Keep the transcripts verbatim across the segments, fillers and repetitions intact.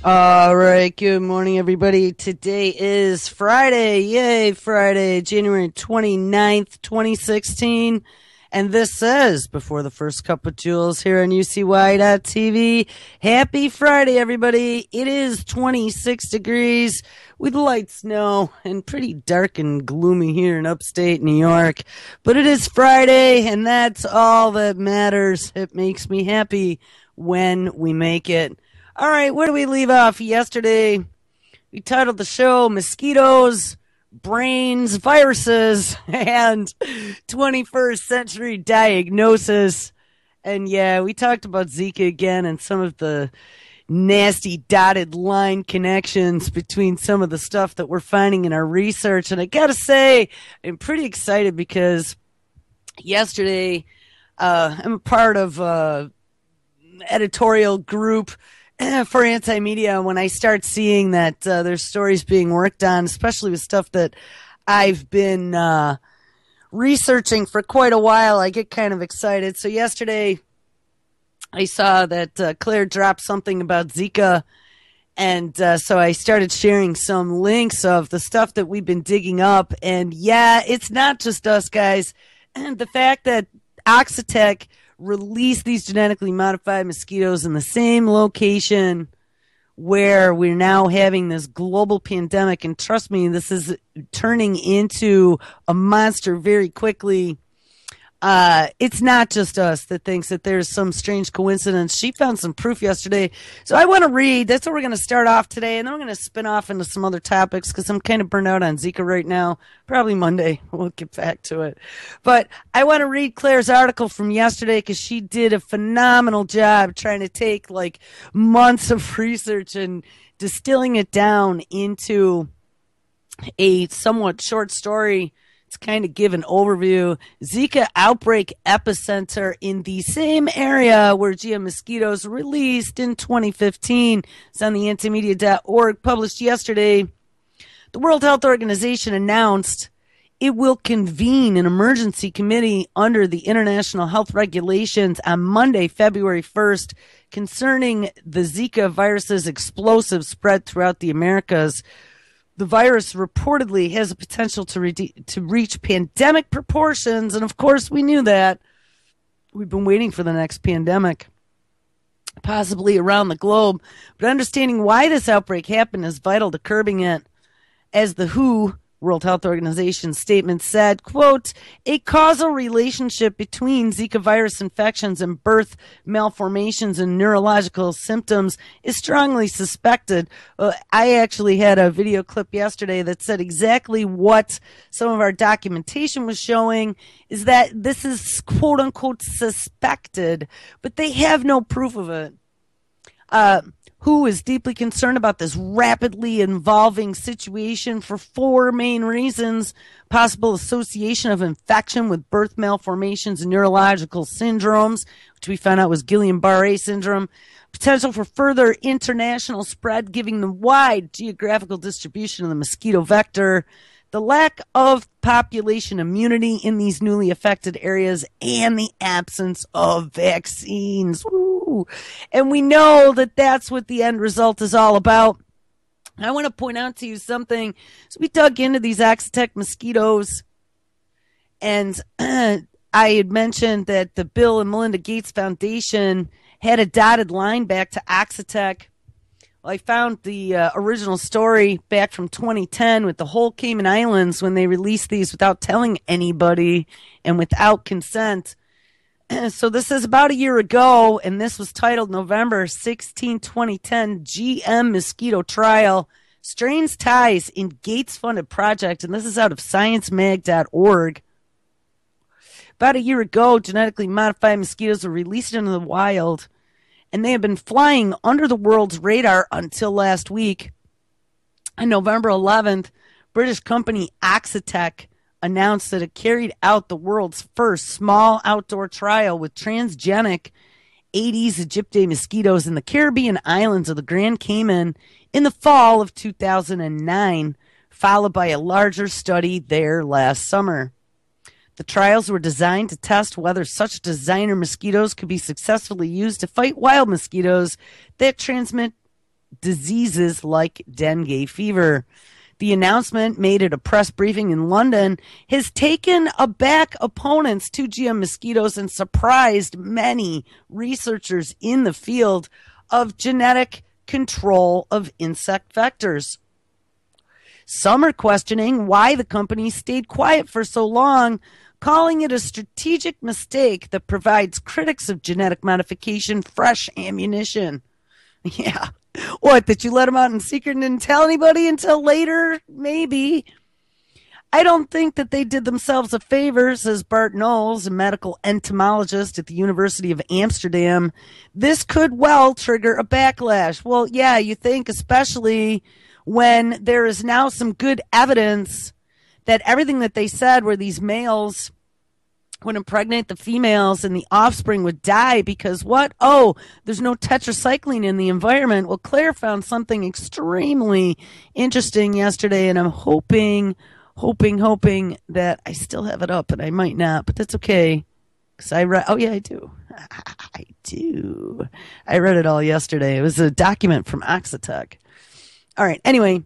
All right, good morning, everybody. Today is Friday. Yay, Friday, January twenty-ninth, twenty sixteen. And this says, before the first cup of jewels here on U C Y dot T V, happy Friday, everybody. It is twenty-six degrees with light snow and pretty dark and gloomy here in upstate New York. But it is Friday, and that's all that matters. It makes me happy when we make it. All right, where do we leave off? Yesterday, we titled the show Mosquitoes, Brains, Viruses, and twenty-first Century Diagnosis. And yeah, we talked about Zika again and some of the nasty dotted line connections between some of the stuff that we're finding in our research. And I gotta say, I'm pretty excited because yesterday, uh, I'm a part of a editorial group for Anti-Media. When I start seeing that uh, there's stories being worked on, especially with stuff that I've been uh, researching for quite a while, I get kind of excited. So yesterday I saw that uh, Claire dropped something about Zika, and uh, so I started sharing some links of the stuff that we've been digging up. And yeah, it's not just us, guys. And the fact that Oxitec release these genetically modified mosquitoes in the same location where we're now having this global pandemic. And trust me, this is turning into a monster very quickly. Uh, it's not just us that thinks that there's some strange coincidence. She found some proof yesterday. So I want to read. That's what we're going to start off today. And then we're going to spin off into some other topics because I'm kind of burned out on Zika right now. Probably Monday. We'll get back to it. But I want to read Claire's article from yesterday because she did a phenomenal job trying to take like months of research and distilling it down into a somewhat short story. It's kind of give an overview. Zika outbreak epicenter in the same area where G M mosquitoes released in twenty fifteen. It's on the anti media dot org, published yesterday. The World Health Organization announced it will convene an emergency committee under the international health regulations on Monday, February first, concerning the Zika virus's explosive spread throughout the Americas. The virus reportedly has a potential to, re- to reach pandemic proportions. And of course, we knew that. We've been waiting for the next pandemic, possibly around the globe. But understanding why this outbreak happened is vital to curbing it. As the W H O, World Health Organization statement said, quote, a causal relationship between Zika virus infections and birth malformations and neurological symptoms is strongly suspected. Uh, I actually had a video clip yesterday that said exactly what some of our documentation was showing, is that this is quote unquote suspected, but they have no proof of it. Uh, W H O is deeply concerned about this rapidly evolving situation for four main reasons: possible association of infection with birth malformations and neurological syndromes, which we found out was Guillain-Barré syndrome, potential for further international spread given the wide geographical distribution of the mosquito vector, the lack of population immunity in these newly affected areas, and the absence of vaccines. Woo. And we know that that's what the end result is all about. I want to point out to you something. So we dug into these Oxitec mosquitoes, and uh, I had mentioned that the Bill and Melinda Gates Foundation had a dotted line back to Oxitec. Well, I found the uh, original story back from twenty ten with the whole Cayman Islands when they released these without telling anybody and without consent. So this is about a year ago, and this was titled November sixteenth, twenty ten, G M Mosquito Trial, Strains Ties in Gates-Funded Project, and this is out of science mag dot org. About a year ago, genetically modified mosquitoes were released into the wild, and they have been flying under the world's radar until last week. On November eleventh, British company Oxitec announced that it carried out the world's first small outdoor trial with transgenic Aedes aegypti mosquitoes in the Caribbean islands of the Grand Cayman in the fall of two thousand nine, followed by a larger study there last summer. The trials were designed to test whether such designer mosquitoes could be successfully used to fight wild mosquitoes that transmit diseases like dengue fever. The announcement, made at a press briefing in London, has taken aback opponents to G M mosquitoes and surprised many researchers in the field of genetic control of insect vectors. Some are questioning why the company stayed quiet for so long, calling it a strategic mistake that provides critics of genetic modification fresh ammunition. Yeah. What, that you let them out in secret and didn't tell anybody until later? Maybe. I don't think that they did themselves a favor, says Bart Knowles, a medical entomologist at the University of Amsterdam. This could well trigger a backlash. Well, yeah, you think, especially when there is now some good evidence that everything that they said were these males would impregnate the females and the offspring would die because what? Oh, there's no tetracycline in the environment. Well, Claire found something extremely interesting yesterday, and I'm hoping, hoping, hoping that I still have it up, and I might not, but that's okay. Because I read, oh yeah, I do. I do. I read it all yesterday. It was a document from Oxitec. All right, anyway.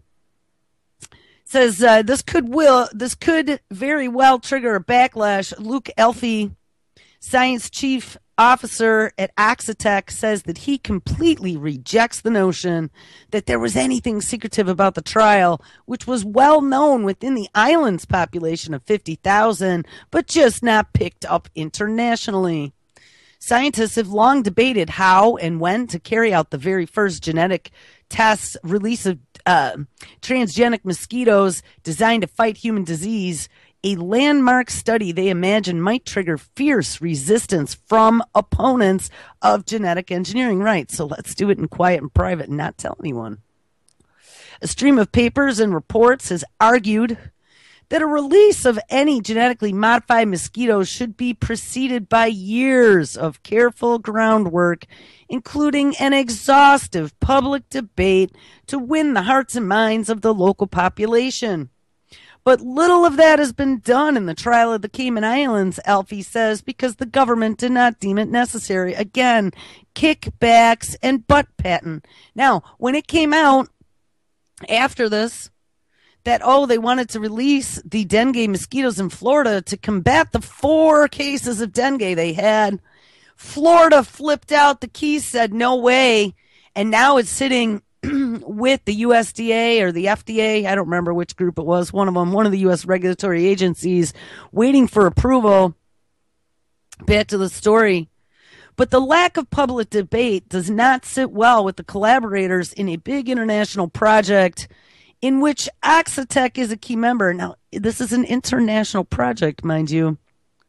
Says uh, this could will this could very well trigger a backlash. Luke Elfie, science chief officer at Oxitec, says that he completely rejects the notion that there was anything secretive about the trial, which was well known within the island's population of fifty thousand, but just not picked up internationally. Scientists have long debated how and when to carry out the very first genetic tests, release of uh, transgenic mosquitoes designed to fight human disease. A landmark study they imagine might trigger fierce resistance from opponents of genetic engineering. Right, so let's do it in quiet and private and not tell anyone. A stream of papers and reports has argued that a release of any genetically modified mosquitoes should be preceded by years of careful groundwork, including an exhaustive public debate to win the hearts and minds of the local population. But little of that has been done in the trial of the Cayman Islands, Alfie says, because the government did not deem it necessary. Again, kickbacks and butt patting. Now, when it came out after this, that, oh, they wanted to release the dengue mosquitoes in Florida to combat the four cases of dengue they had, Florida flipped out. The Keys said, no way. And now it's sitting with the U S D A or the F D A. I don't remember which group it was. One of them, one of the U S regulatory agencies, waiting for approval. Back to the story. But the lack of public debate does not sit well with the collaborators in a big international project in which Oxitec is a key member. Now, this is an international project, mind you.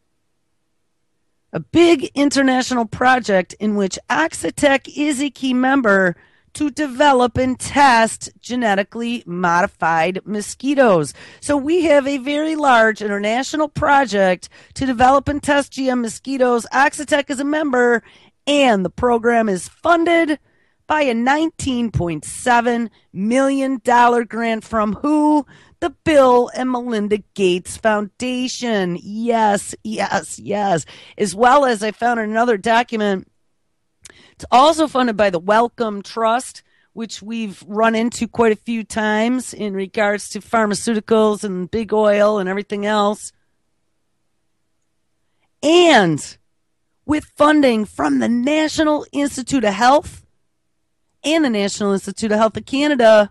A big international project in which Oxitec is a key member to develop and test genetically modified mosquitoes. So we have a very large international project to develop and test G M mosquitoes. Oxitec is a member, and the program is funded by a nineteen point seven million dollars grant from who? The Bill and Melinda Gates Foundation. Yes, yes, yes. As well as I found another document. It's also funded by the Wellcome Trust, which we've run into quite a few times in regards to pharmaceuticals and big oil and everything else. And with funding from the National Institute of Health and the National Institute of Health of Canada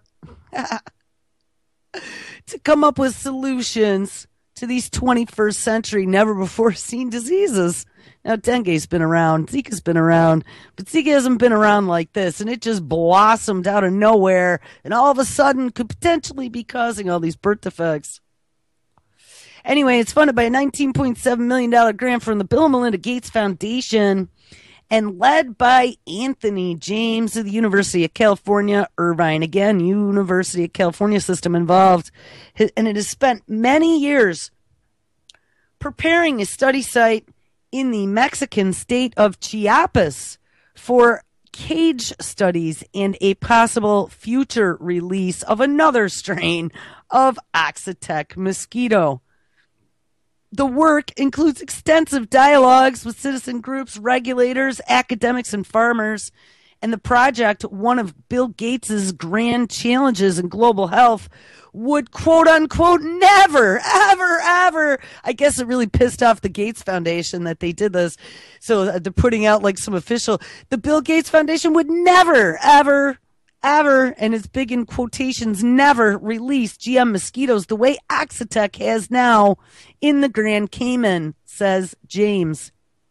to come up with solutions to these twenty-first century, never before seen diseases. Now, dengue's been around, Zika's been around, but Zika hasn't been around like this, and it just blossomed out of nowhere, and all of a sudden could potentially be causing all these birth defects. Anyway, it's funded by a nineteen point seven million dollars grant from the Bill and Melinda Gates Foundation and led by Anthony James of the University of California, Irvine. Again, University of California system involved. And it has spent many years preparing a study site in the Mexican state of Chiapas for cage studies and a possible future release of another strain of Oxitec mosquito. The work includes extensive dialogues with citizen groups, regulators, academics, and farmers, And the project, one of Bill Gates's grand challenges in global health, would quote unquote never, ever, ever. I guess it really pissed off the Gates Foundation that they did this. So they're putting out like some official, the Bill Gates Foundation would never, ever, ever, and it's big in quotations, never release G M mosquitoes the way Oxitec has now in the Grand Cayman, says James.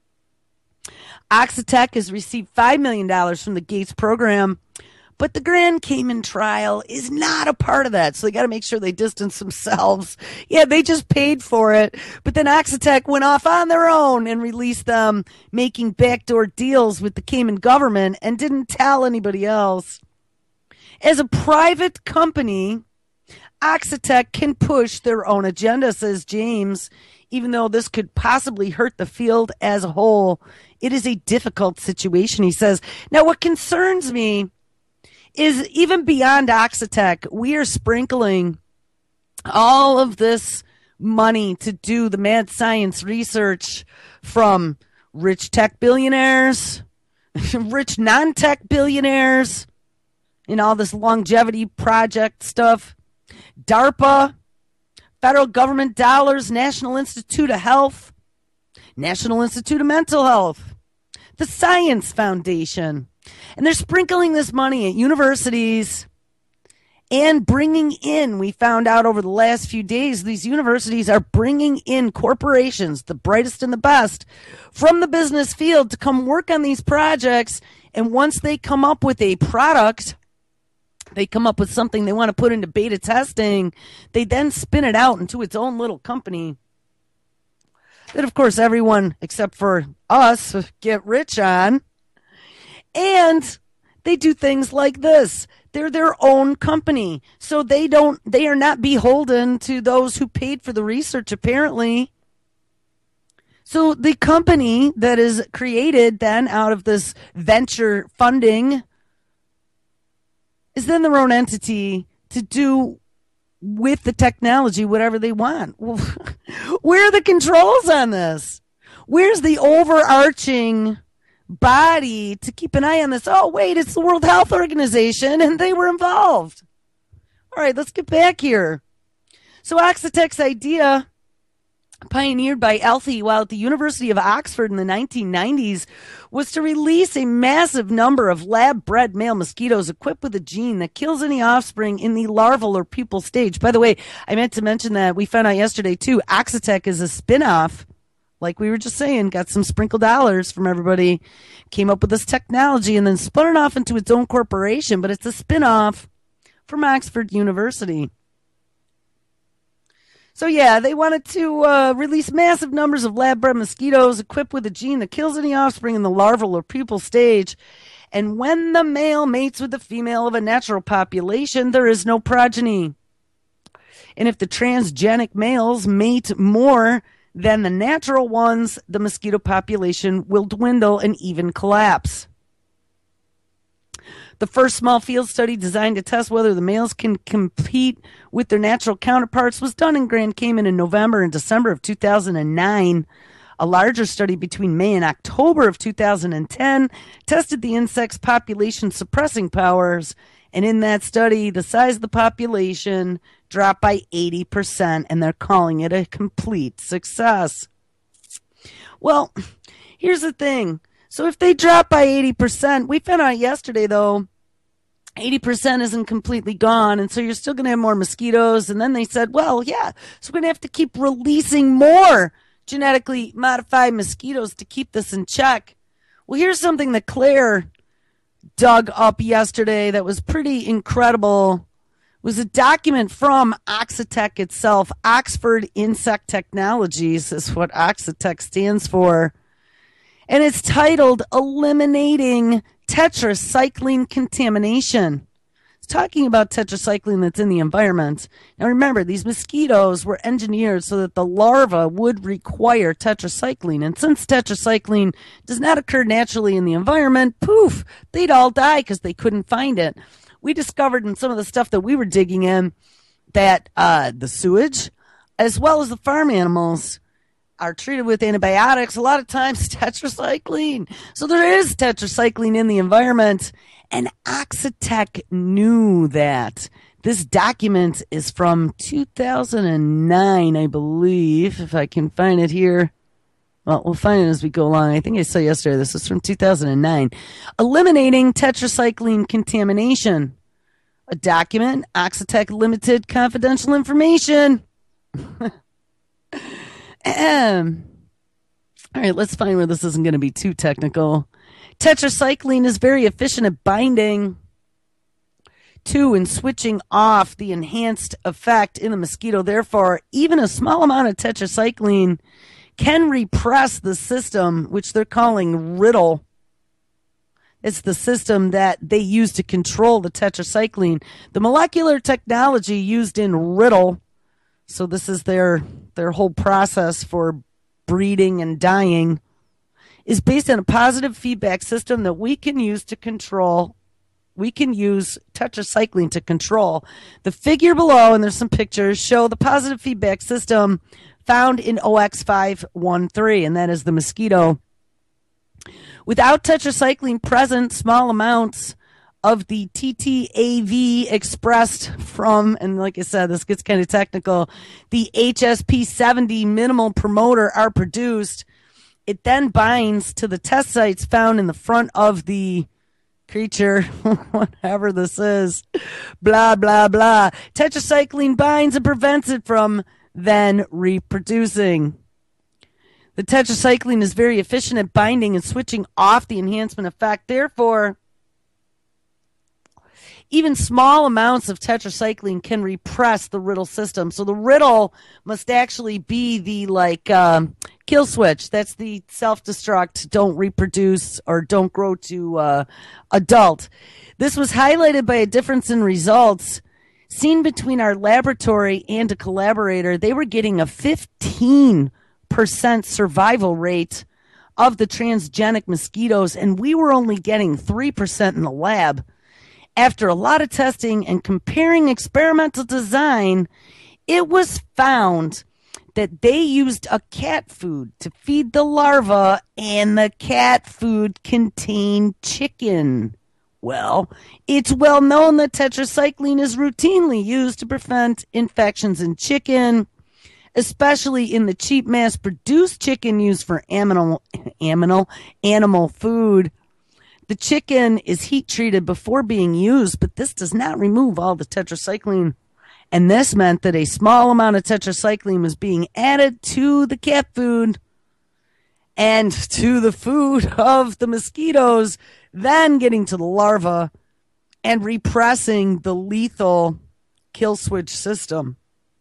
Oxitec has received five million dollars from the Gates program, but the Grand Cayman trial is not a part of that. So they got to make sure they distance themselves. Yeah, they just paid for it. But then Oxitec went off on their own and released them, making backdoor deals with the Cayman government and didn't tell anybody else. As a private company, Oxitec can push their own agenda, says James. Even though this could possibly hurt the field as a whole, it is a difficult situation, he says. Now, what concerns me is even beyond Oxitec, we are sprinkling all of this money to do the mad science research from rich tech billionaires, rich non-tech billionaires, and all this longevity project stuff, DARPA, federal government dollars, National Institute of Health, National Institute of Mental Health, the Science Foundation. And they're sprinkling this money at universities and bringing in, we found out over the last few days, these universities are bringing in corporations, the brightest and the best, from the business field to come work on these projects. And once they come up with a product, they come up with something they want to put into beta testing, they then spin it out into its own little company that, of course, everyone except for us get rich on. And they do things like this. They're their own company. So they don't, they are not beholden to those who paid for the research, apparently. So the company that is created then out of this venture funding is then their own entity to do with the technology whatever they want. Well, where are the controls on this? Where's the overarching body to keep an eye on this? Oh, wait, it's the World Health Organization, and they were involved. All right, let's get back here. So Oxitec's idea, pioneered by Elthie while at the University of Oxford in the nineteen nineties, was to release a massive number of lab-bred male mosquitoes equipped with a gene that kills any offspring in the larval or pupal stage. By the way, I meant to mention that we found out yesterday, too, Oxitec is a spin-off, like we were just saying, got some sprinkle dollars from everybody, came up with this technology, and then spun it off into its own corporation, but it's a spin-off from Oxford University. So, yeah, they wanted to uh, release massive numbers of lab-bred mosquitoes equipped with a gene that kills any offspring in the larval or pupal stage. And when the male mates with the female of a natural population, there is no progeny. And if the transgenic males mate more than the natural ones, the mosquito population will dwindle and even collapse. The first small field study designed to test whether the males can compete with their natural counterparts was done in Grand Cayman in November and December of two thousand nine. A larger study between May and October of two thousand ten tested the insect's population suppressing powers, and in that study, the size of the population dropped by eighty percent, and they're calling it a complete success. Well, here's the thing. So if they drop by eighty percent, we found out yesterday, though, eighty percent isn't completely gone, and so you're still going to have more mosquitoes. And then they said, well, yeah, so we're going to have to keep releasing more genetically modified mosquitoes to keep this in check. Well, here's something that Claire dug up yesterday that was pretty incredible. It was a document from Oxitec itself. Oxford Insect Technologies is what Oxitec stands for. And it's titled Eliminating Tetracycline Contamination. It's talking about tetracycline that's in the environment. Now remember, these mosquitoes were engineered so that the larva would require tetracycline. And since tetracycline does not occur naturally in the environment, poof, they'd all die because they couldn't find it. We discovered in some of the stuff that we were digging in that uh, the sewage, as well as the farm animals, are treated with antibiotics, a lot of times tetracycline. So there is tetracycline in the environment, and Oxitec knew that. This document is from two thousand nine, I believe, if I can find it here. Well, we'll find it as we go along. I think I saw yesterday. This is from two thousand nine. Eliminating tetracycline contamination. A document, Oxitec Limited Confidential Information. um, all right, let's find where this isn't going to be too technical. Tetracycline is very efficient at binding to and switching off the enhanced effect in the mosquito. Therefore, even a small amount of tetracycline can repress the system, which they're calling Riddle. It's the system that they use to control the tetracycline. The molecular technology used in Riddle, so this is their their whole process for breeding and dying, is based on a positive feedback system that we can use to control. We can use tetracycline to control. The figure below, and there's some pictures, show the positive feedback system found in O X five one three, and that is the mosquito. Without tetracycline present, small amounts of the T T A V expressed from, and like I said, this gets kind of technical, the H S P seventy minimal promoter are produced. It then binds to the test sites found in the front of the creature, whatever this is, blah, blah, blah. Tetracycline binds and prevents it from then reproducing. The tetracycline is very efficient at binding and switching off the enhancement effect. Therefore, even small amounts of tetracycline can repress the Riddle system. So the Riddle must actually be the like um, kill switch. That's the self-destruct, don't reproduce or don't grow to uh, adult. This was highlighted by a difference in results seen between our laboratory and a collaborator. They were getting a fifteen percent survival rate of the transgenic mosquitoes, and we were only getting three percent in the lab. After a lot of testing and comparing experimental design, it was found that they used a cat food to feed the larva, and the cat food contained chicken. Well, it's well known that tetracycline is routinely used to prevent infections in chicken, especially in the cheap mass-produced chicken used for animal, animal, animal food. The chicken is heat-treated before being used, but this does not remove all the tetracycline. And this meant that a small amount of tetracycline was being added to the cat food and to the food of the mosquitoes, then getting to the larva and repressing the lethal kill switch system.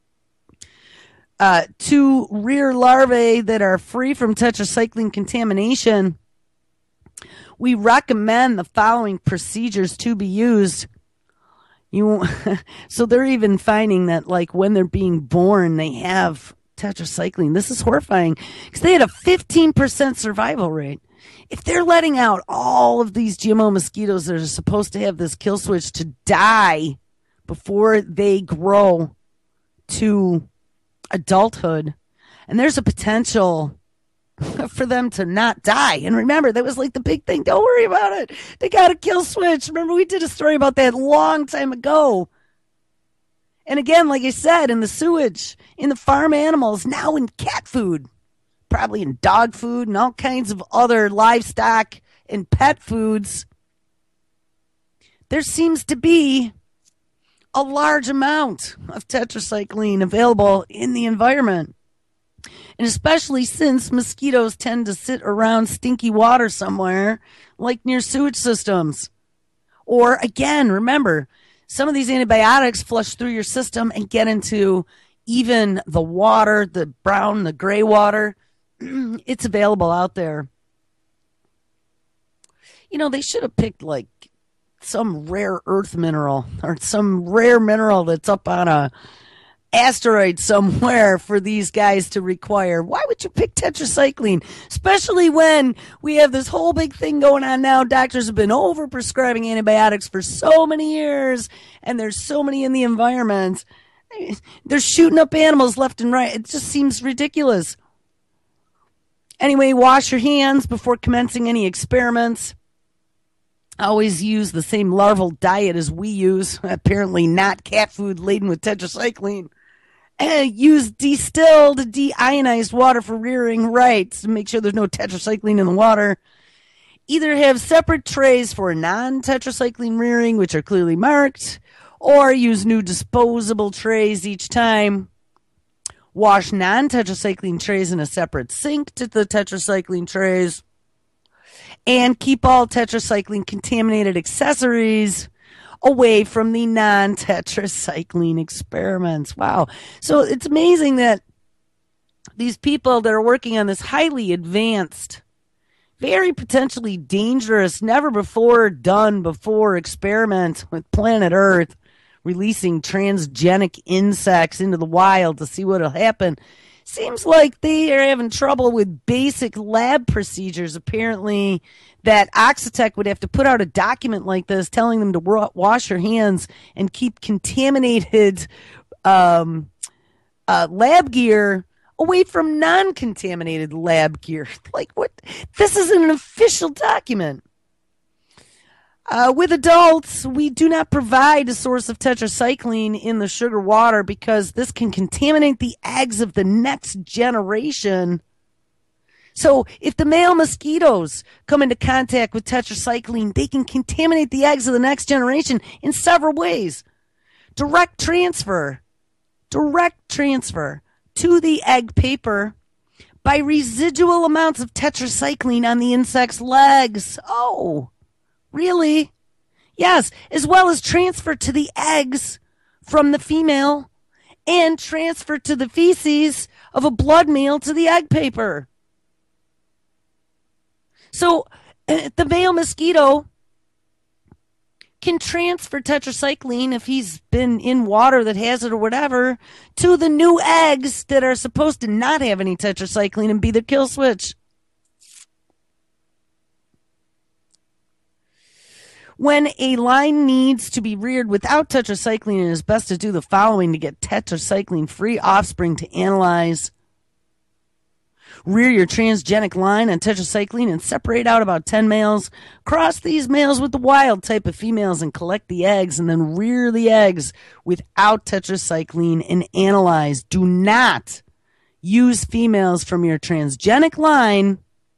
Uh, to rear larvae that are free from tetracycline contamination, we recommend the following procedures to be used. You, so they're even finding that, like, when they're being born, they have tetracycline. This is horrifying because they had a fifteen percent survival rate. If they're letting out all of these G M O mosquitoes that are supposed to have this kill switch to die before they grow to adulthood, and there's a potential for them to not die. And remember, that was like the big thing. Don't worry about it. They got a kill switch. Remember, we did a story about that a long time ago. And again, like I said, in the sewage, in the farm animals, now in cat food, probably in dog food and all kinds of other livestock and pet foods, there seems to be a large amount of tetracycline available in the environment. And especially since mosquitoes tend to sit around stinky water somewhere, like near sewage systems. Or again, remember, some of these antibiotics flush through your system and get into even the water, the brown, the gray water. It's available out there. You know, they should have picked like some rare earth mineral or some rare mineral that's up on a asteroid somewhere for these guys to require. Why would you pick tetracycline? Especially when we have this whole big thing going on now. Doctors have been over prescribing antibiotics for so many years, and there's so many in the environment. They're shooting up animals left and right. It just seems ridiculous. Anyway, wash your hands before commencing any experiments. Always use the same larval diet as we use. Apparently not cat food laden with tetracycline. And use distilled, deionized water for rearing, right, to make sure there's no tetracycline in the water. Either have separate trays for non-tetracycline rearing, which are clearly marked, or use new disposable trays each time. Wash non-tetracycline trays in a separate sink to the tetracycline trays. And keep all tetracycline contaminated accessories away from the non-tetracycline experiments. Wow. So it's amazing that these people that are working on this highly advanced, very potentially dangerous, never before done before experiment with planet Earth, releasing transgenic insects into the wild to see what will happen. Seems like they are having trouble with basic lab procedures. Apparently, that Oxitec would have to put out a document like this telling them to wash your hands and keep contaminated um, uh, lab gear away from non-contaminated lab gear. Like, what? This isn't an official document. Uh, with adults, we do not provide a source of tetracycline in the sugar water because this can contaminate the eggs of the next generation. So if the male mosquitoes come into contact with tetracycline, they can contaminate the eggs of the next generation in several ways. Direct transfer, direct transfer to the egg paper by residual amounts of tetracycline on the insect's legs. Oh. Really? Yes, as well as transfer to the eggs from the female and transfer to the feces of a blood meal to the egg paper. So uh, the male mosquito can transfer tetracycline if he's been in water that has it or whatever to the new eggs that are supposed to not have any tetracycline and be the kill switch. When a line needs to be reared without tetracycline, it is best to do the following to get tetracycline-free offspring to analyze. Rear your transgenic line on tetracycline and separate out about ten males. Cross these males with the wild type of females and collect the eggs, and then rear the eggs without tetracycline and analyze. Do not use females from your transgenic line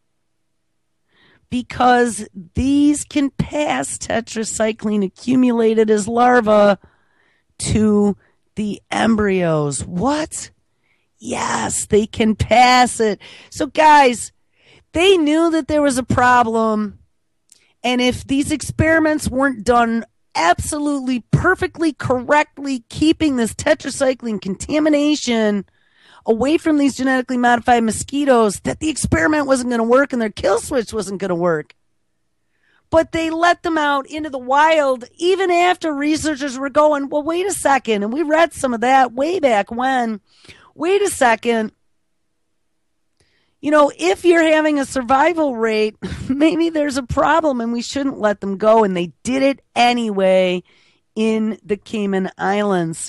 because these can pass tetracycline accumulated as larvae to the embryos. What? Yes, they can pass it. So guys, they knew that there was a problem. And if these experiments weren't done absolutely perfectly correctly, keeping this tetracycline contamination away from these genetically modified mosquitoes, that the experiment wasn't going to work and their kill switch wasn't going to work. But they let them out into the wild even after researchers were going, well, wait a second. And we read some of that way back when. Wait a second. You know, if you're having a survival rate, maybe there's a problem and we shouldn't let them go. And they did it anyway in the Cayman Islands.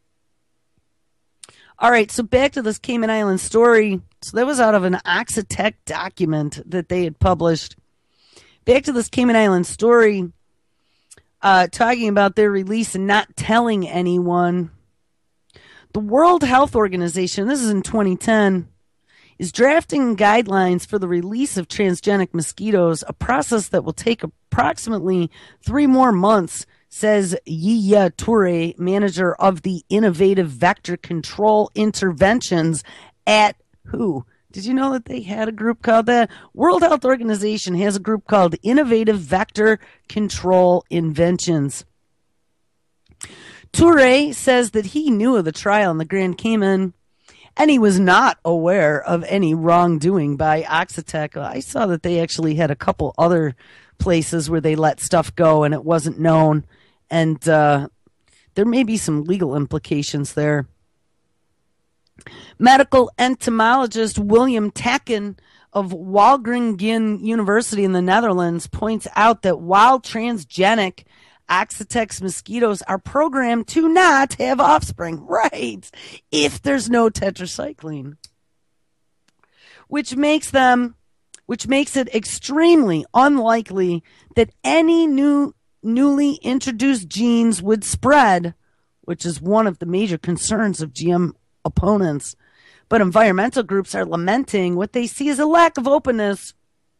All right, so back to this Cayman Island story. So that was out of an Oxitec document that they had published. Back to this Cayman Island story, uh, talking about their release and not telling anyone. The World Health Organization, this is in twenty ten, is drafting guidelines for the release of transgenic mosquitoes, a process that will take approximately three more months, says Yiya Toure, manager of the Innovative Vector Control Interventions at who? Did you know that they had a group called that? World Health Organization has a group called Innovative Vector Control Inventions. Toure says that he knew of the trial in the Grand Cayman, and he was not aware of any wrongdoing by Oxitec. I saw that they actually had a couple other places where they let stuff go and it wasn't known. And uh, there may be some legal implications there. Medical entomologist William Takken of Wageningen University in the Netherlands points out that while transgenic, Oxitec's mosquitoes are programmed to not have offspring, right, if there's no tetracycline. which makes them, which makes it extremely unlikely that any new newly introduced genes would spread, which is one of the major concerns of G M opponents. But environmental groups are lamenting what they see as a lack of openness.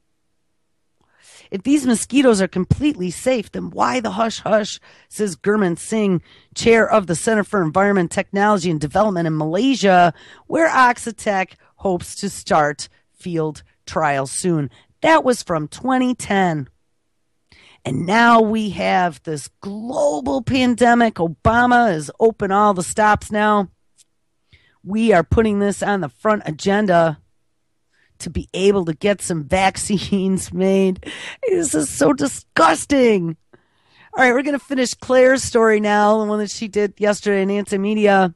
If these mosquitoes are completely safe, then why the hush-hush, says Gurman Singh, chair of the Center for Environment, Technology and Development in Malaysia, where Oxitec hopes to start field trials soon. That was from twenty ten. And now we have this global pandemic. Obama has opened all the stops now. We are putting this on the front agenda to be able to get some vaccines made. This is so disgusting. All right, we're going to finish Claire's story now, the one that she did yesterday in Anti-Media.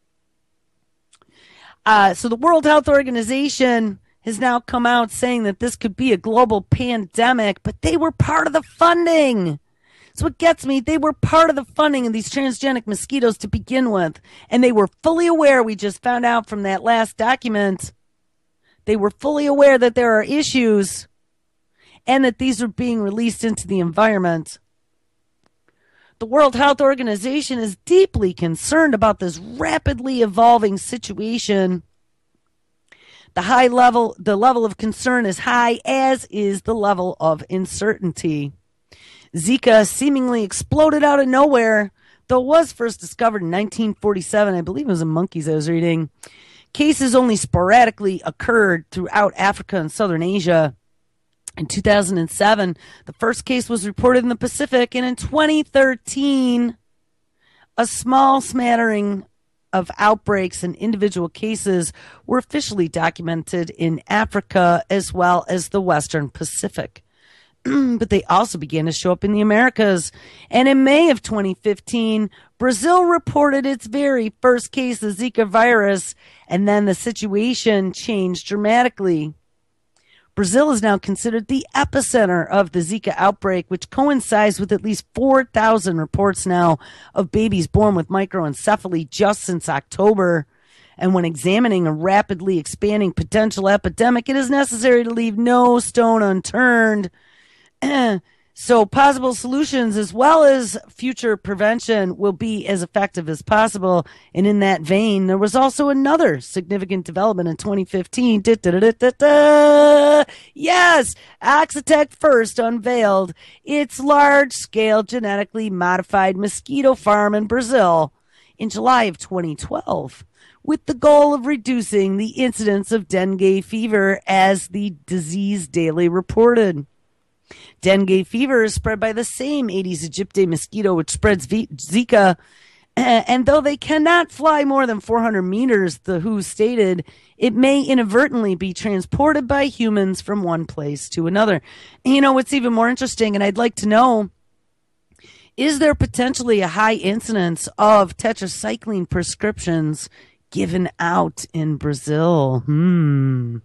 Uh, so the World Health Organization has now come out saying that this could be a global pandemic, but they were part of the funding. That's what gets me. They were part of the funding of these transgenic mosquitoes to begin with, and they were fully aware, we just found out from that last document, they were fully aware that there are issues and that these are being released into the environment. The World Health Organization is deeply concerned about this rapidly evolving situation. The high level, the level of concern is high, as is the level of uncertainty. Zika seemingly exploded out of nowhere, though it was first discovered in nineteen forty-seven. I believe it was in monkeys I was reading. Cases only sporadically occurred throughout Africa and southern Asia. In two thousand seven, the first case was reported in the Pacific, and in twenty thirteen, a small smattering of outbreaks and individual cases were officially documented in Africa as well as the Western Pacific. But they also began to show up in the Americas. And in May of twenty fifteen, Brazil reported its very first case of Zika virus, and then the situation changed dramatically. Brazil is now considered the epicenter of the Zika outbreak, which coincides with at least four thousand reports now of babies born with microencephaly just since October. And when examining a rapidly expanding potential epidemic, it is necessary to leave no stone unturned. So possible solutions as well as future prevention will be as effective as possible. And in that vein, there was also another significant development in twenty fifteen. Da, da, da, da, da. Yes, Oxitec first unveiled its large-scale genetically modified mosquito farm in Brazil in July of twenty twelve, with the goal of reducing the incidence of dengue fever as the disease daily reported. Dengue fever is spread by the same Aedes aegypti mosquito which spreads Zika, and though they cannot fly more than four hundred meters, the W H O stated, it may inadvertently be transported by humans from one place to another. And you know what's even more interesting, and I'd like to know, is there potentially a high incidence of tetracycline prescriptions given out in Brazil? Hmm.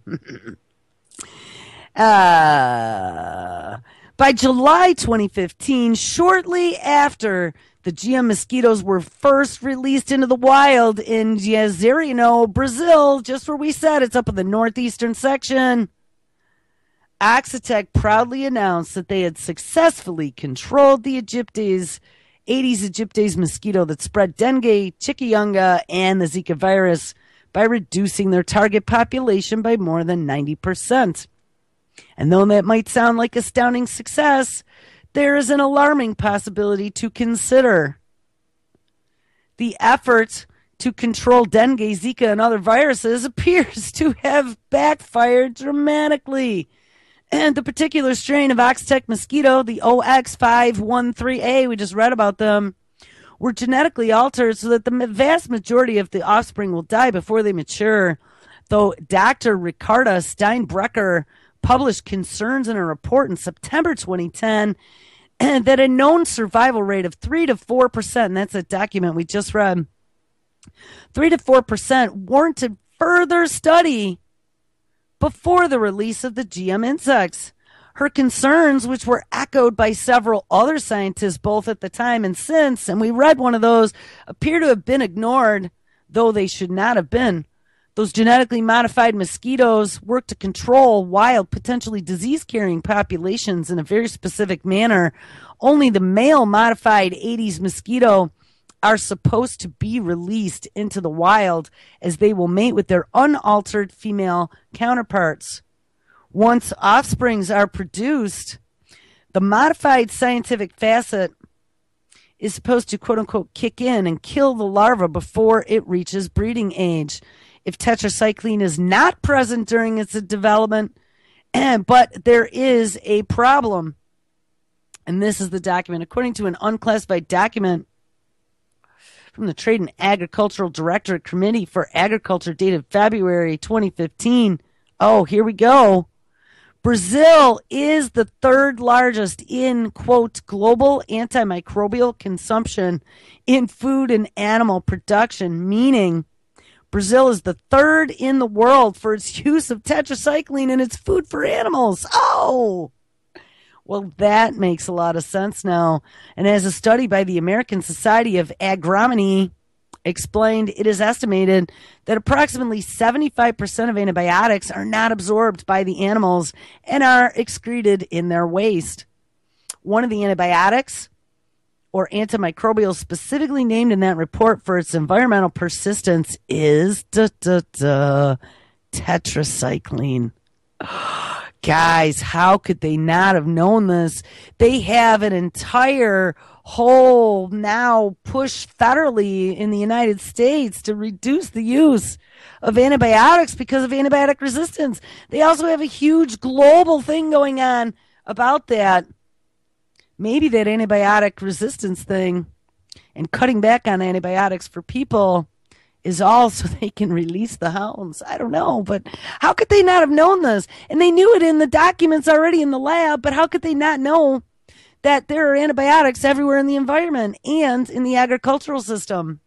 Uh, by July twenty fifteen, shortly after the G M mosquitoes were first released into the wild in Jazarino, Brazil, just where we said it's up in the northeastern section, Oxitec proudly announced that they had successfully controlled the Aegyptes, Aedes aegypti mosquito that spread dengue, chikungunya, and the Zika virus by reducing their target population by more than ninety percent. And though that might sound like astounding success, there is an alarming possibility to consider. The effort to control dengue, Zika, and other viruses appears to have backfired dramatically. And the particular strain of Oxitec mosquito, the O X five one three A, we just read about them, were genetically altered so that the vast majority of the offspring will die before they mature. Though Doctor Ricarda Steinbrecher published concerns in a report in September twenty ten that a known survival rate of three to four percent, and that's a document we just read, three to four percent warranted further study before the release of the G M insects. Her concerns, which were echoed by several other scientists both at the time and since, and we read one of those, appear to have been ignored, though they should not have been. Those genetically modified mosquitoes work to control wild, potentially disease-carrying populations in a very specific manner. Only the male modified Aedes mosquito are supposed to be released into the wild, as they will mate with their unaltered female counterparts. Once offsprings are produced, the modified scientific facet is supposed to, quote-unquote, kick in and kill the larva before it reaches breeding age. If tetracycline is not present during its development, but there is a problem. And this is the document. According to an unclassified document from the Trade and Agricultural Directorate Committee for Agriculture dated February twenty fifteen. Oh, here we go. Brazil is the third largest in, quote, global antimicrobial consumption in food and animal production, meaning Brazil is the third in the world for its use of tetracycline in its food for animals. Oh, well, that makes a lot of sense now. And as a study by the American Society of Agronomy explained, it is estimated that approximately seventy-five percent of antibiotics are not absorbed by the animals and are excreted in their waste. One of the antibiotics, or antimicrobials specifically named in that report for its environmental persistence, is da, da, da, tetracycline. Guys, how could they not have known this? They have an entire whole now push federally in the United States to reduce the use of antibiotics because of antibiotic resistance. They also have a huge global thing going on about that. Maybe that antibiotic resistance thing and cutting back on antibiotics for people is all so they can release the hounds. I don't know, but how could they not have known this? And they knew it in the documents already in the lab, but how could they not know that there are antibiotics everywhere in the environment and in the agricultural system?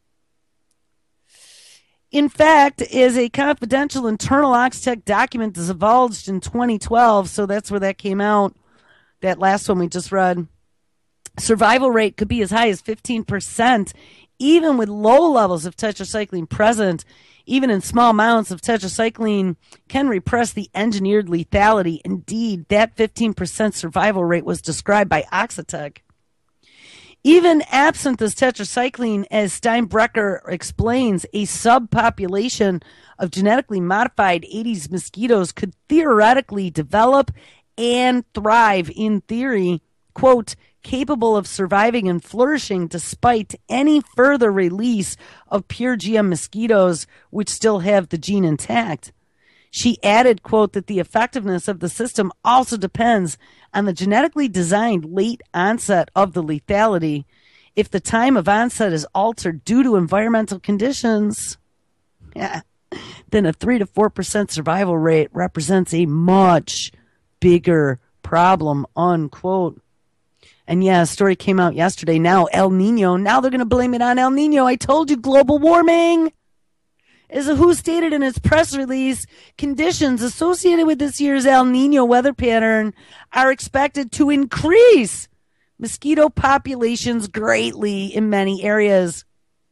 In fact, as a confidential internal Oxtec document divulged in twenty twelve, so that's where that came out, that last one we just read, survival rate could be as high as fifteen percent, even with low levels of tetracycline present. Even in small amounts of tetracycline can repress the engineered lethality. Indeed, that fifteen percent survival rate was described by Oxitec. Even absent this tetracycline, as Steinbrecher explains, a subpopulation of genetically modified Aedes mosquitoes could theoretically develop and thrive, in theory, quote, capable of surviving and flourishing despite any further release of pure G M mosquitoes which still have the gene intact. She added, quote, that the effectiveness of the system also depends on the genetically designed late onset of the lethality. If the time of onset is altered due to environmental conditions, yeah, then a three to four percent survival rate represents a much bigger problem, unquote. And yeah, a story came out yesterday. Now El Nino, now they're going to blame it on El Nino. I told you, global warming. As the W H O stated in its press release, conditions associated with this year's El Nino weather pattern are expected to increase mosquito populations greatly in many areas.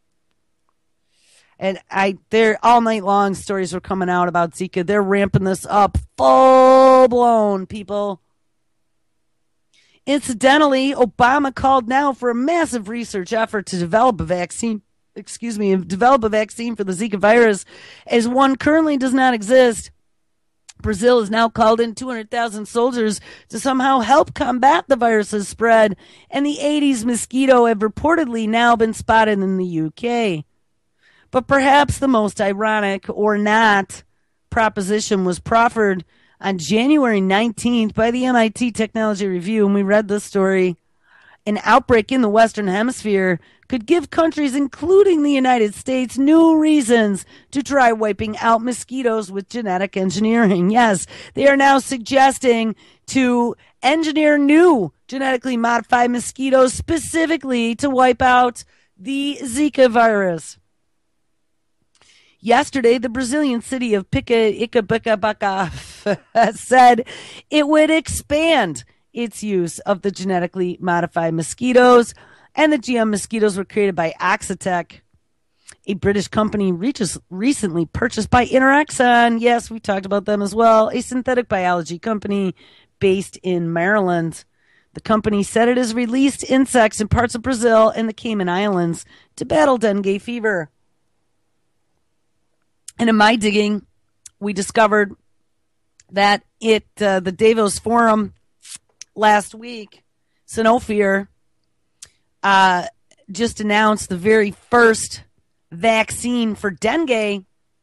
And I, there all night long, stories were coming out about Zika. They're ramping this up, full blown, people. Incidentally, Obama called now for a massive research effort to develop a vaccine, excuse me, develop a vaccine for the Zika virus, as one currently does not exist. Brazil has now called in two hundred thousand soldiers to somehow help combat the virus's spread, and the Aedes mosquito have reportedly now been spotted in the U K. But perhaps the most ironic, or not, proposition was proffered on January nineteenth by the M I T Technology Review, and we read this story. An outbreak in the Western Hemisphere could give countries, including the United States, new reasons to try wiping out mosquitoes with genetic engineering. Yes, they are now suggesting to engineer new genetically modified mosquitoes specifically to wipe out the Zika virus. Yesterday, the Brazilian city of Picabacabacá said it would expand its use of the genetically modified mosquitoes, and the G M mosquitoes were created by Oxitec. a British company reaches, recently purchased by Interexon. Yes, we talked about them as well. A synthetic biology company based in Maryland. The company said it has released insects in parts of Brazil and the Cayman Islands to battle dengue fever. And in my digging, we discovered that it uh, the Davos Forum last week, Sanofi uh, just announced the very first vaccine for dengue,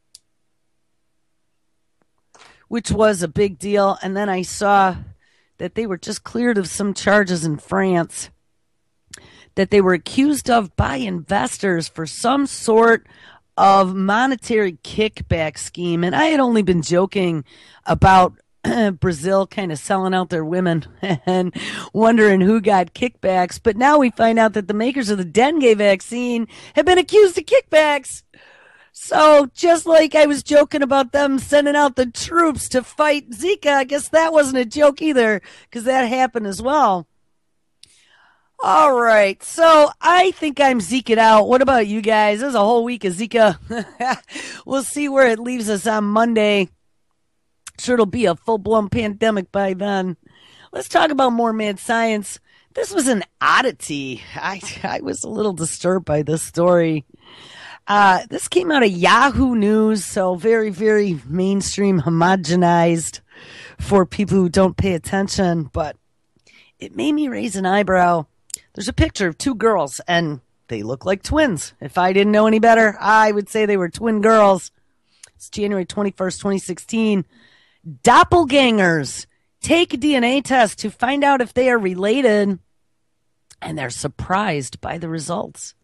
which was a big deal. And then I saw that they were just cleared of some charges in France that they were accused of by investors for some sort of monetary kickback scheme. And I had only been joking about Brazil kind of selling out their women and wondering who got kickbacks. But now we find out that the makers of the dengue vaccine have been accused of kickbacks. So just like I was joking about them sending out the troops to fight Zika, I guess that wasn't a joke either, because that happened as well. All right, so I think I'm Zika'd out. What about you guys? There's a whole week of Zika. We'll see where it leaves us on Monday. Sure, it'll be a full-blown pandemic by then. Let's talk about more mad science. This was an oddity. I, I was a little disturbed by this story. Uh, this came out of Yahoo News, so very, very mainstream, homogenized for people who don't pay attention, but it made me raise an eyebrow. There's a picture of two girls, and they look like twins. If I didn't know any better, I would say they were twin girls. It's January twenty-first, twenty sixteen. Doppelgangers take a D N A test to find out if they are related, and they're surprised by the results.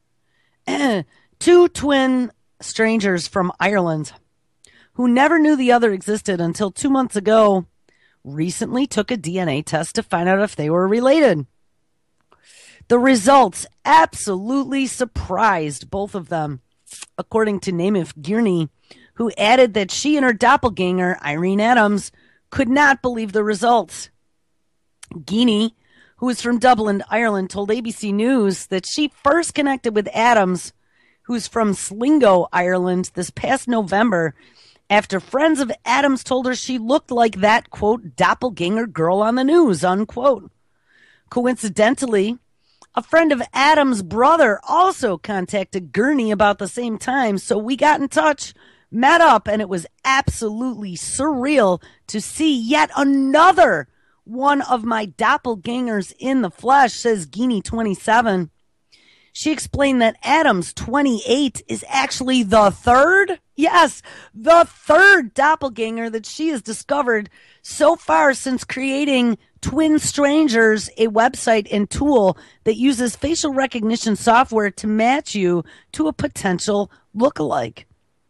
Two twin strangers from Ireland who never knew the other existed until two months ago recently took a D N A test to find out if they were related. The results absolutely surprised both of them, according to Naimif Girney, who added that she and her doppelganger, Irene Adams, could not believe the results. Girney, who is from Dublin, Ireland, told A B C News that she first connected with Adams, who's from Sligo, Ireland, this past November, after friends of Adams told her she looked like that, quote, doppelganger girl on the news, unquote. Coincidentally, a friend of Adams' brother also contacted Girney about the same time, so we got in touch, met up, and it was absolutely surreal to see yet another one of my doppelgangers in the flesh, says Girney, twenty-seven. She explained that Adams, twenty-eight, is actually the third, yes, the third doppelganger that she has discovered so far since creating Twin Strangers, a website and tool that uses facial recognition software to match you to a potential lookalike.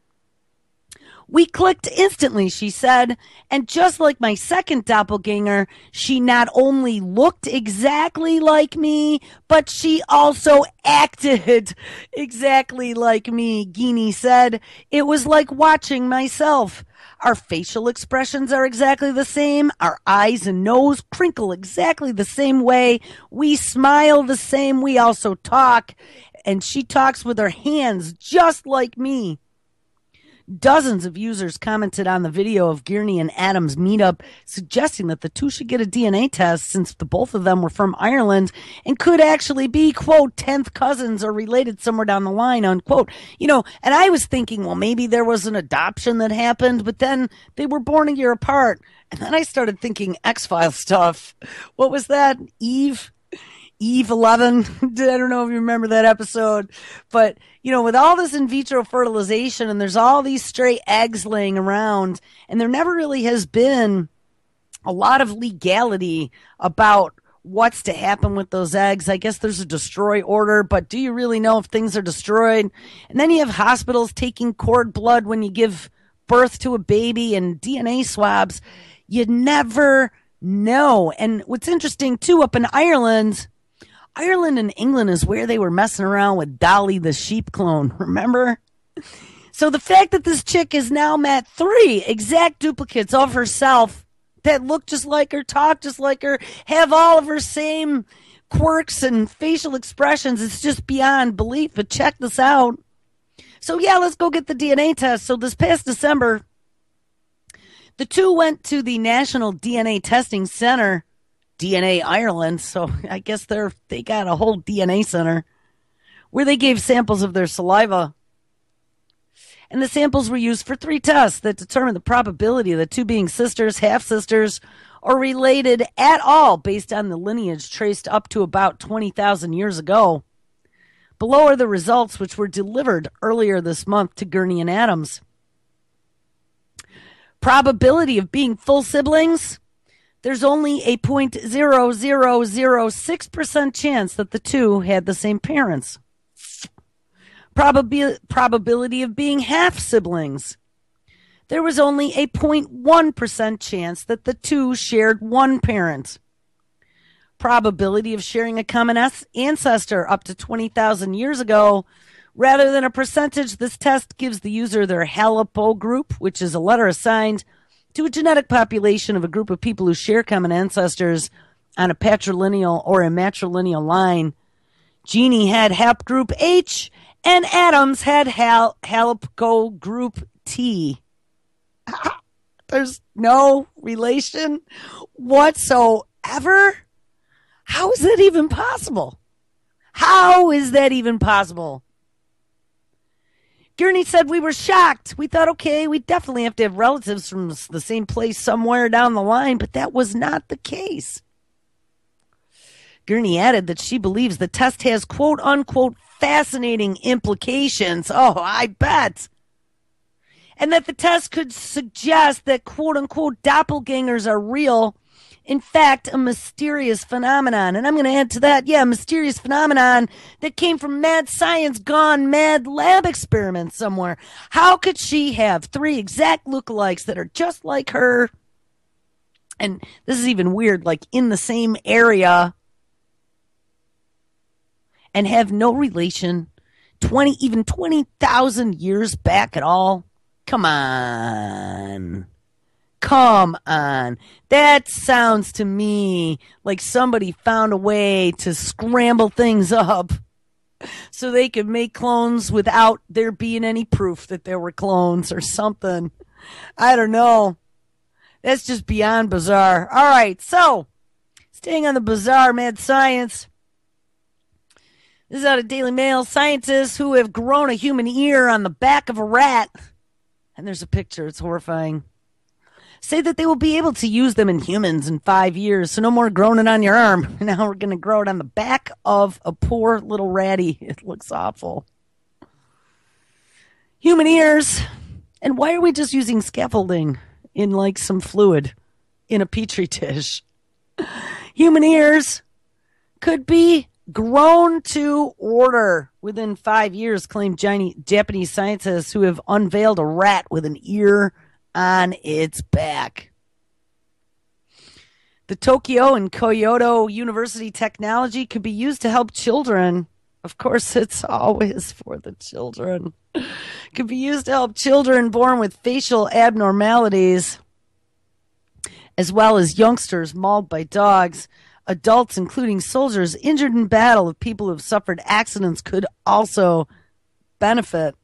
We clicked instantly, she said, and just like my second doppelganger, she not only looked exactly like me, but she also acted exactly like me, Girney said. It was like watching myself. Our facial expressions are exactly the same. Our eyes and nose crinkle exactly the same way. We smile the same. We also talk, and she talks with her hands just like me. Dozens of users commented on the video of Girney and Adams' meetup, suggesting that the two should get a D N A test since the both of them were from Ireland and could actually be, quote, tenth cousins or related somewhere down the line, unquote. You know, and I was thinking, well, maybe there was an adoption that happened, but then they were born a year apart. And then I started thinking X-Files stuff. What was that? Eve? Eve eleven. I don't know if you remember that episode, but you know, with all this in vitro fertilization and there's all these stray eggs laying around, and there never really has been a lot of legality about what's to happen with those eggs. I guess there's a destroy order, but do you really know if things are destroyed? And then you have hospitals taking cord blood when you give birth to a baby and D N A swabs. You never know. And what's interesting too, up in Ireland, Ireland and England is where they were messing around with Dolly the sheep clone, remember? So the fact that this chick has now met three exact duplicates of herself that look just like her, talk just like her, have all of her same quirks and facial expressions, it's just beyond belief. But check this out. So, yeah, let's go get the D N A test. So, this past December, the two went to the National D N A Testing Center, D N A Ireland. So, I guess they're they got a whole D N A center where they gave samples of their saliva. And the samples were used for three tests that determined the probability of the two being sisters, half-sisters, or related at all based on the lineage traced up to about twenty thousand years ago. Below are the results, which were delivered earlier this month to Gurney and Adams. Probability of being full siblings? There's only a zero point zero zero zero six percent chance that the two had the same parents. Probabil- probability of being half siblings. There was only a zero point one percent chance that the two shared one parent. Probability of sharing a common ancestor up to twenty thousand years ago. Rather than a percentage, this test gives the user their haplogroup, which is a letter assigned to a genetic population of a group of people who share common ancestors on a patrilineal or a matrilineal line. Jeannie had haplogroup H, and Adams had hal- haplogroup T. There's no relation whatsoever. How is that even possible? How is that even possible? Gurney said, we were shocked. We thought, okay, we definitely have to have relatives from the same place somewhere down the line, but that was not the case. Gurney added that she believes the test has quote unquote fascinating implications. Oh, I bet. And that the test could suggest that quote unquote doppelgangers are real. In fact, a mysterious phenomenon. And I'm going to add to that, yeah, a mysterious phenomenon that came from mad science gone mad lab experiments somewhere. How could she have three exact lookalikes that are just like her? And this is even weird, like in the same area and have no relation twenty, even twenty thousand years back at all? Come on. Come on. That sounds to me like somebody found a way to scramble things up so they could make clones without there being any proof that there were clones or something. I don't know. That's just beyond bizarre. All right, so staying on the bizarre mad science. This is out of Daily Mail. Scientists who have grown a human ear on the back of a rat, and there's a picture, it's horrifying, say that they will be able to use them in humans in five years. So no more growing it on your arm. Now we're going to grow it on the back of a poor little ratty. It looks awful. Human ears. And why are we just using scaffolding in like some fluid in a petri dish? Human ears could be grown to order within five years, claim Japanese scientists who have unveiled a rat with an ear on its back. The Tokyo and Kyoto University technology could be used to help children. Of course, it's always for the children. Could be used to help children born with facial abnormalities, as well as youngsters mauled by dogs. Adults, including soldiers injured in battle, of people who have suffered accidents, could also benefit.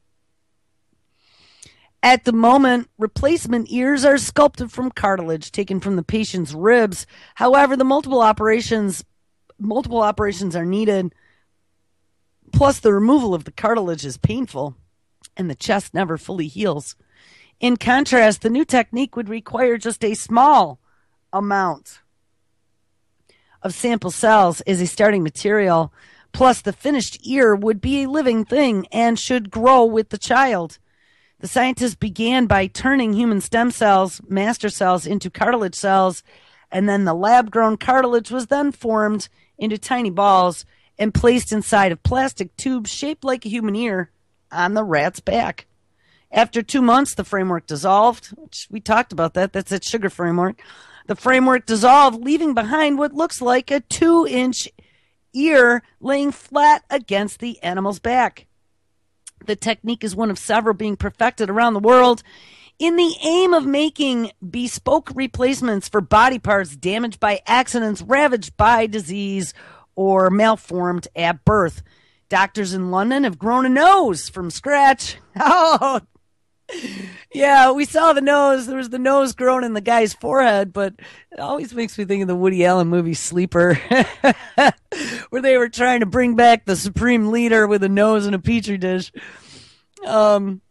At the moment, replacement ears are sculpted from cartilage taken from the patient's ribs. However, the multiple operations, multiple operations are needed. Plus, the removal of the cartilage is painful, and the chest never fully heals. In contrast, the new technique would require just a small amount of sample cells as a starting material. Plus, the finished ear would be a living thing and should grow with the child. The scientists began by turning human stem cells, master cells, into cartilage cells, and then the lab-grown cartilage was then formed into tiny balls and placed inside of plastic tubes shaped like a human ear on the rat's back. After two months, the framework dissolved, which we talked about that. That's that sugar framework. The framework dissolved, leaving behind what looks like a two-inch ear laying flat against the animal's back. The technique is one of several being perfected around the world in the aim of making bespoke replacements for body parts damaged by accidents, ravaged by disease, or malformed at birth. Doctors in London have grown a nose from scratch. Oh, yeah, we saw the nose. There was the nose growing in the guy's forehead, but it always makes me think of the Woody Allen movie Sleeper, where they were trying to bring back the supreme leader with a nose and a petri dish. Um,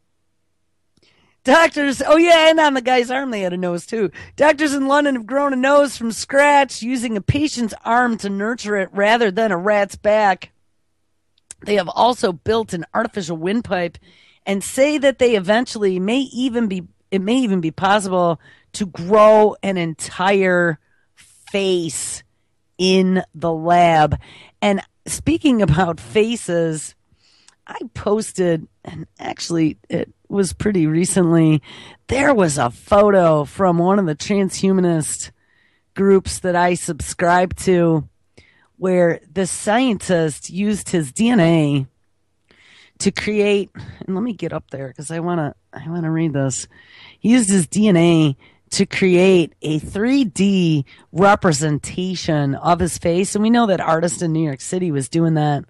doctors, oh yeah, and on the guy's arm they had a nose too. Doctors in London have grown a nose from scratch using a patient's arm to nurture it rather than a rat's back. They have also built an artificial windpipe and say that they eventually may even be, it may even be possible to grow an entire face in the lab. And speaking about faces, I posted, and actually it was pretty recently, there was a photo from one of the transhumanist groups that I subscribe to where the scientist used his D N A to create, and let me get up there because I want to I want to read this. He used his D N A to create a three D representation of his face, and we know that artist in New York City was doing that.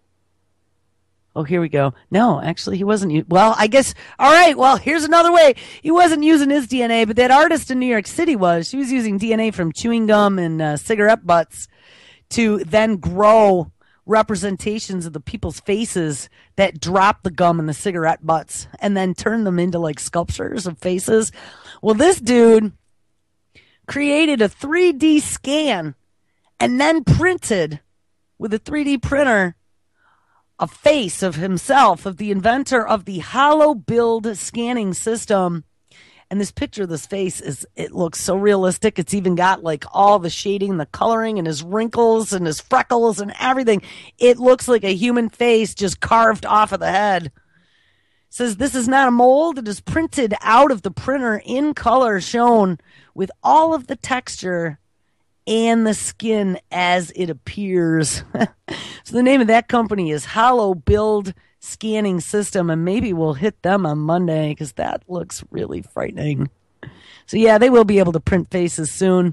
Oh, here we go. No, actually, he wasn't. Well, I guess, all right, well, here's another way. He wasn't using his D N A, but that artist in New York City was. She was using D N A from chewing gum and uh, cigarette butts to then grow representations of the people's faces that drop the gum and the cigarette butts and then turn them into like sculptures of faces. Well, this dude created a three D scan and then printed with a three D printer a face of himself, of the inventor of the hollow build scanning system. And this picture of this face is, it looks so realistic. It's even got like all the shading, the coloring, and his wrinkles and his freckles and everything. It looks like a human face just carved off of the head. It says this is not a mold. It is printed out of the printer in color, shown with all of the texture and the skin as it appears. So the name of that company is Hollow Build Scanning System, and maybe we'll hit them on Monday because that looks really frightening. So yeah, they will be able to print faces soon.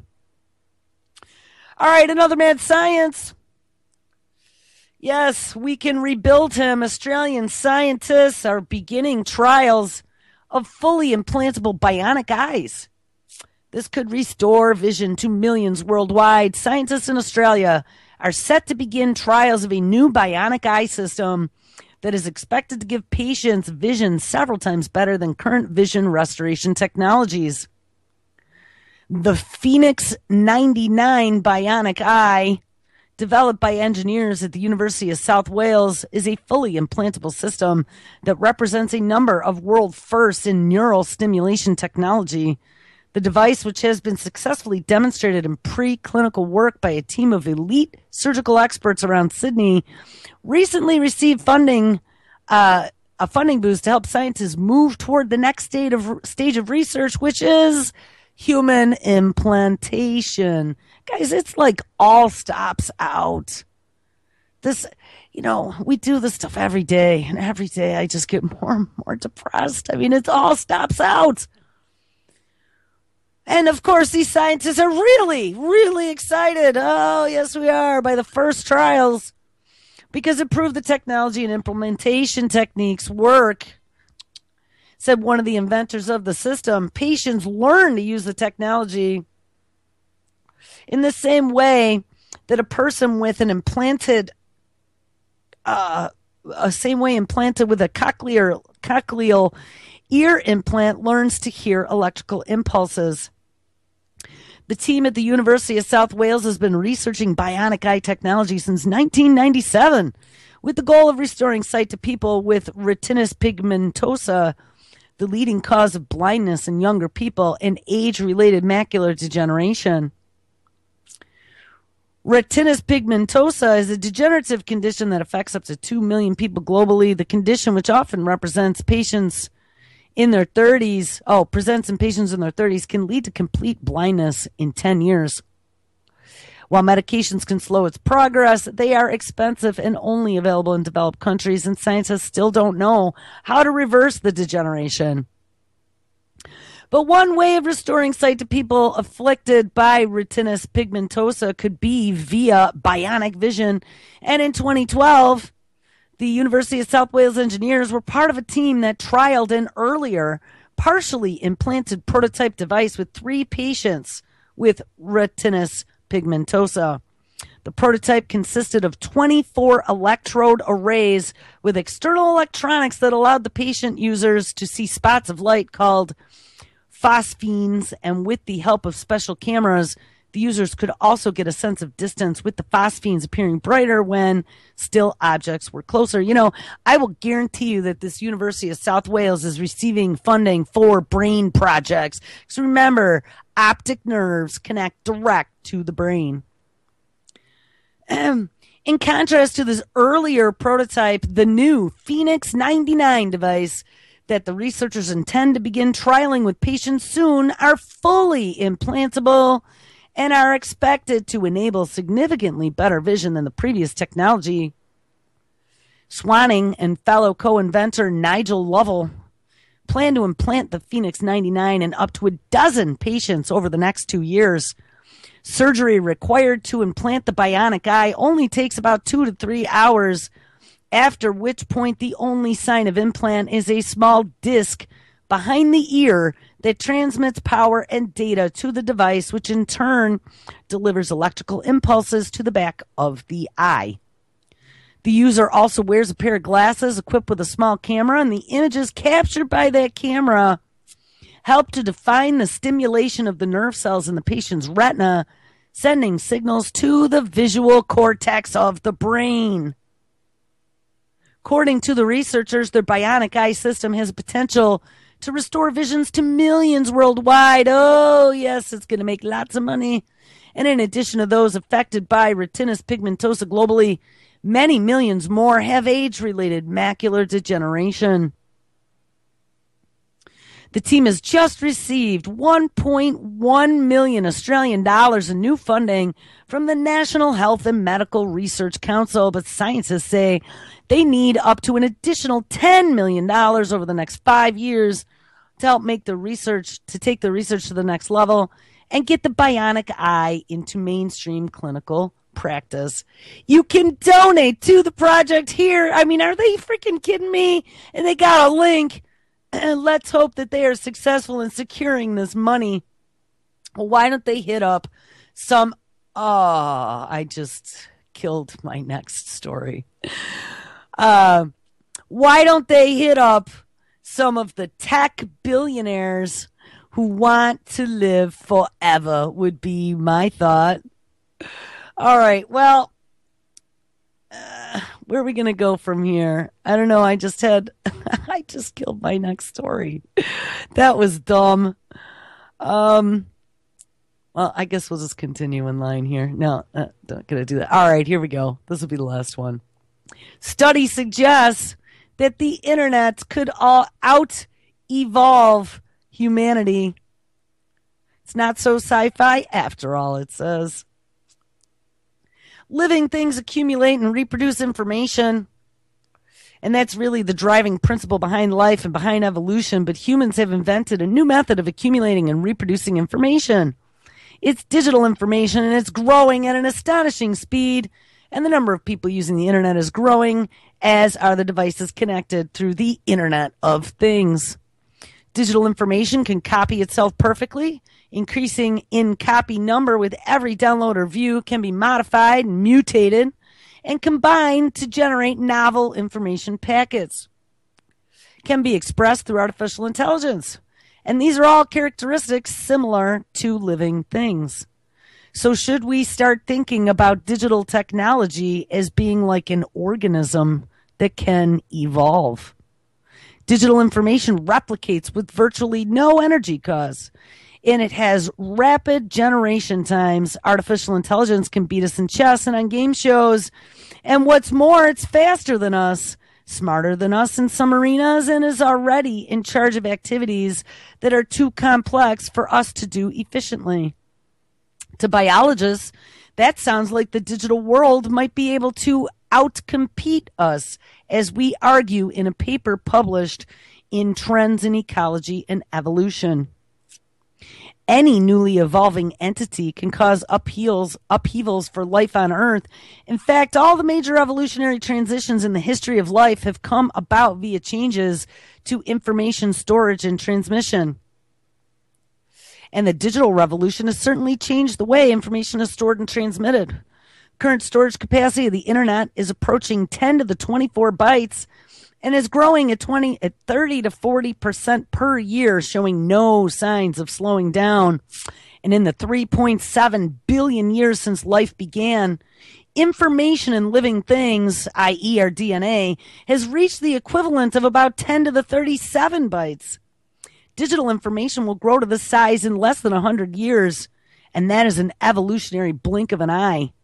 All right, another mad science. Yes, we can rebuild him. Australian scientists are beginning trials of fully implantable bionic eyes. This could restore vision to millions worldwide. Scientists in Australia are set to begin trials of a new bionic eye system that is expected to give patients vision several times better than current vision restoration technologies. The Phoenix ninety-nine bionic eye, developed by engineers at the University of South Wales, is a fully implantable system that represents a number of world firsts in neural stimulation technology. The device, which has been successfully demonstrated in preclinical work by a team of elite surgical experts around Sydney, recently received funding, uh, a funding boost to help scientists move toward the next stage of, stage of research, which is human implantation. Guys, it's like all stops out. This, you know, we do this stuff every day, and every day I just get more and more depressed. I mean, it all stops out. And of course, these scientists are really, really excited. Oh, yes, we are, by the first trials, because it proved the technology and implementation techniques work. Said one of the inventors of the system, patients learn to use the technology in the same way that a person with an implanted, uh, a same way implanted with a cochlear, cochleal ear implant learns to hear electrical impulses. The team at the University of South Wales has been researching bionic eye technology since nineteen ninety-seven, with the goal of restoring sight to people with retinitis pigmentosa, the leading cause of blindness in younger people, and age-related macular degeneration. Retinitis pigmentosa is a degenerative condition that affects up to two million people globally. The condition, which often represents patients in their thirties, oh, presents in patients in their thirties, can lead to complete blindness in ten years. While medications can slow its progress, they are expensive and only available in developed countries, and scientists still don't know how to reverse the degeneration. But one way of restoring sight to people afflicted by retinitis pigmentosa could be via bionic vision. And in twenty twelve, The University of South Wales engineers were part of a team that trialed an earlier, partially implanted prototype device with three patients with retinitis pigmentosa. The prototype consisted of twenty-four electrode arrays with external electronics that allowed the patient users to see spots of light called phosphenes, and with the help of special cameras, the users could also get a sense of distance, with the phosphenes appearing brighter when still objects were closer. You know, I will guarantee you that this University of South Wales is receiving funding for brain projects. Because remember, optic nerves connect direct to the brain. Um, in contrast to this earlier prototype, the new Phoenix ninety-nine device that the researchers intend to begin trialing with patients soon are fully implantable and are expected to enable significantly better vision than the previous technology. Swanning and fellow co-inventor Nigel Lovell plan to implant the Phoenix ninety-nine in up to a dozen patients over the next two years. Surgery required to implant the bionic eye only takes about two to three hours, after which point the only sign of implant is a small disc behind the ear that transmits power and data to the device, which in turn delivers electrical impulses to the back of the eye. The user also wears a pair of glasses equipped with a small camera, and the images captured by that camera help to define the stimulation of the nerve cells in the patient's retina, sending signals to the visual cortex of the brain. According to the researchers, their bionic eye system has potential to restore visions to millions worldwide. Oh, yes, it's going to make lots of money. And in addition to those affected by retinitis pigmentosa globally, many millions more have age-related macular degeneration. The team has just received one point one million Australian dollars in new funding from the National Health and Medical Research Council, but scientists say they need up to an additional ten million dollars over the next five years to help make the research, to take the research to the next level and get the bionic eye into mainstream clinical practice. You can donate to the project here. I mean, are they freaking kidding me? And they got a link. And let's hope that they are successful in securing this money. Well, why don't they hit up some... Oh, I just killed my next story. Uh, why don't they hit up some of the tech billionaires who want to live forever, would be my thought. All right, well... Uh, where are we going to go from here? I don't know. I just had, I just killed my next story. That was dumb. Um, well, I guess we'll just continue in line here. No, uh, not going to do that. All right, here we go. This will be the last one. Study suggests that the internet could all out-evolve humanity. It's not so sci-fi after all, it says. Living things accumulate and reproduce information. And that's really the driving principle behind life and behind evolution. But humans have invented a new method of accumulating and reproducing information. It's digital information, and it's growing at an astonishing speed. And the number of people using the internet is growing, as are the devices connected through the Internet of Things. Digital information can copy itself perfectly. Increasing in copy number with every download or view, can be modified and mutated and combined to generate novel information packets. Can be expressed through artificial intelligence. And these are all characteristics similar to living things. So should we start thinking about digital technology as being like an organism that can evolve? Digital information replicates with virtually no energy cost. And it has rapid generation times. Artificial intelligence can beat us in chess and on game shows. And what's more, it's faster than us, smarter than us in some arenas, and is already in charge of activities that are too complex for us to do efficiently. To biologists, that sounds like the digital world might be able to outcompete us, as we argue in a paper published in Trends in Ecology and Evolution. any newly evolving entity can cause upheavals, upheavals for life on Earth. In fact, all the major evolutionary transitions in the history of life have come about via changes to information storage and transmission. And the digital revolution has certainly changed the way information is stored and transmitted. Current storage capacity of the internet is approaching ten to the twenty-four bytes and is growing at twenty at thirty to forty percent per year, showing no signs of slowing down. And in the three point seven billion years since life began, information in living things, that is our D N A, has reached the equivalent of about ten to the thirty-seven bytes. Digital information will grow to this size in less than one hundred years, and that is an evolutionary blink of an eye.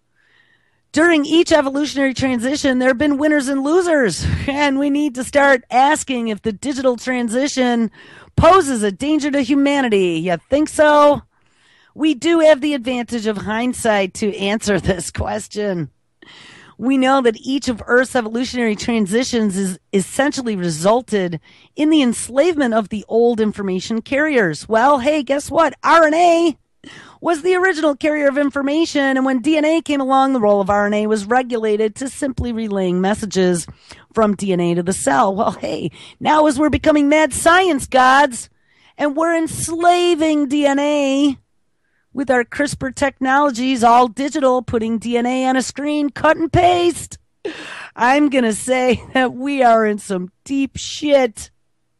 During each evolutionary transition, there have been winners and losers, and we need to start asking if the digital transition poses a danger to humanity. You think so? We do have the advantage of hindsight to answer this question. We know that each of Earth's evolutionary transitions is essentially resulted in the enslavement of the old information carriers. Well, hey, guess what? R N A was the original carrier of information, and when D N A came along, the role of R N A was regulated to simply relaying messages from D N A to the cell. Well, hey, now as we're becoming mad science gods, and we're enslaving D N A with our CRISPR technologies, all digital, putting D N A on a screen, cut and paste, I'm going to say that we are in some deep shit.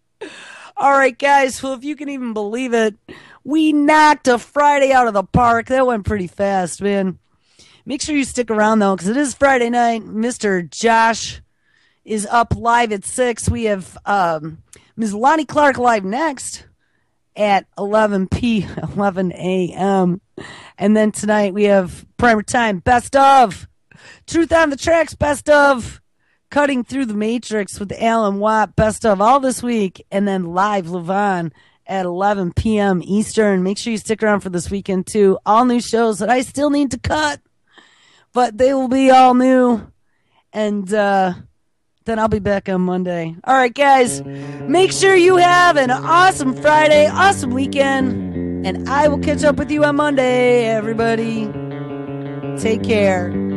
All right, guys, well, if you can even believe it, we knocked a Friday out of the park. That went pretty fast, man. Make sure you stick around, though, because it is Friday night. Mister Josh is up live at six. We have um, Miz Lonnie Clark live next at eleven p.m., eleven a.m. And then tonight we have Primer Time, Best Of, Truth on the Tracks, Best Of, Cutting Through the Matrix with Alan Watt, Best Of, all this week. And then Live Levon at eleven p.m. Eastern. Make sure you stick around for this weekend, too. All new shows that I still need to cut, but they will be all new. And uh, then I'll be back on Monday. All right, guys, make sure you have an awesome Friday, awesome weekend, and I will catch up with you on Monday, everybody. Take care.